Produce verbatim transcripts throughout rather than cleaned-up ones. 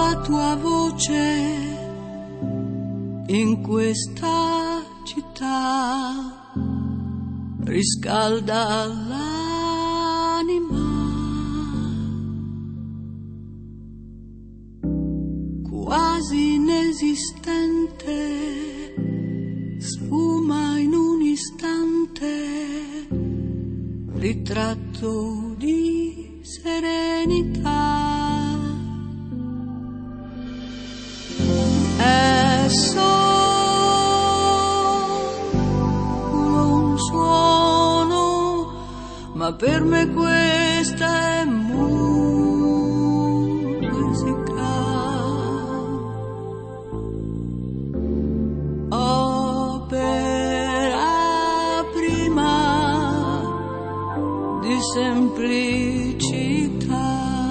la tua voce in questa città, riscalda l'anima, quasi inesistente, sfuma in un istante, ritratto di serenità. È solo un suono, ma per me questa è musica. Opera prima di semplicità.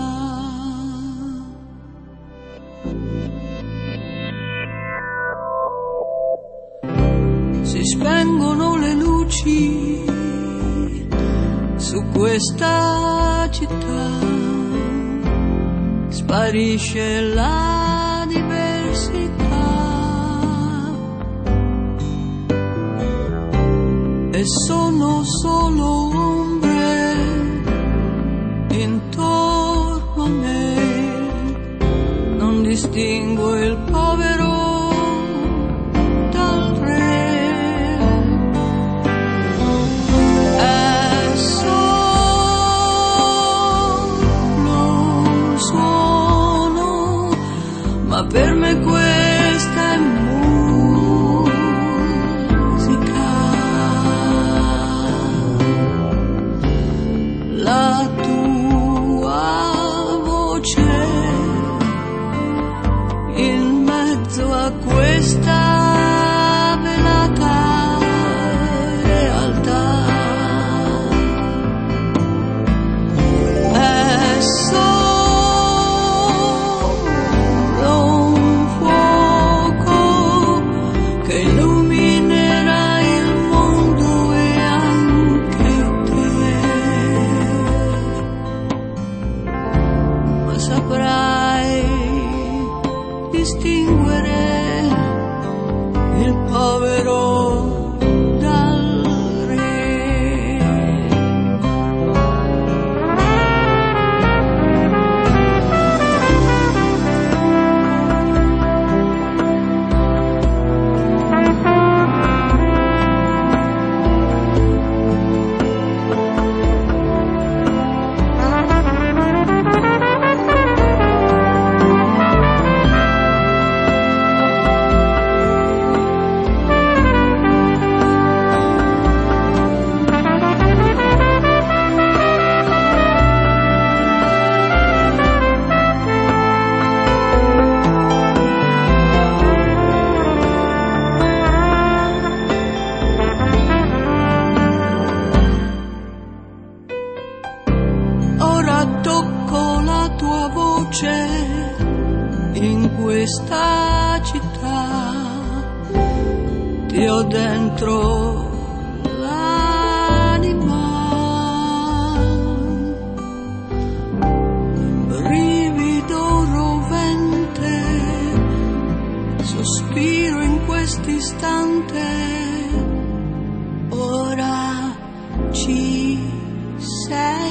Si spengono le luci su questa città, sparisce la diversità e sono solo ombre intorno a me, non distingo il povero dal re. È solo un suono, ma per me questa è musica. La tua voce in mezzo a questa velata realtà. È solo un fuoco che illuminerà il mondo e anche te, ma saprai distinguere il povero dal re. Ora tocco la tua voce in questa città, ti ho dentro l'anima, brivido rovente, sospiro in quest'istante, ora ci sei.